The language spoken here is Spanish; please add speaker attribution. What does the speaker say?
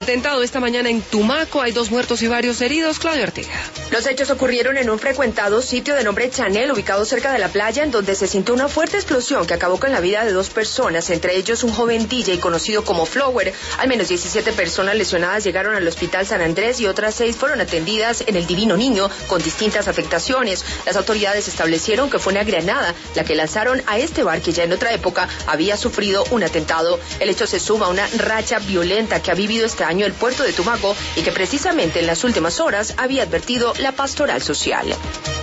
Speaker 1: atentado esta mañana en Tumaco. Hay 2 muertos y varios heridos. Claudia Ortega.
Speaker 2: Los hechos ocurrieron en un frecuentado sitio de nombre Chanel, ubicado cerca de la playa, en donde se sintió una fuerte explosión que acabó con la vida de 2 personas, entre ellos un joven DJ conocido como Flower. Al menos 17 personas lesionadas llegaron al Hospital San Andrés y otras 6 fueron atendidas en el Divino Niño con distintas afectaciones. Las autoridades establecieron que fue una granada la que lanzaron a este bar que ya en otra época había sufrido un atentado. El hecho se suma a una racha violenta que ha vivido este año el puerto de Tumaco y que precisamente en las últimas horas había advertido la Pastoral Social.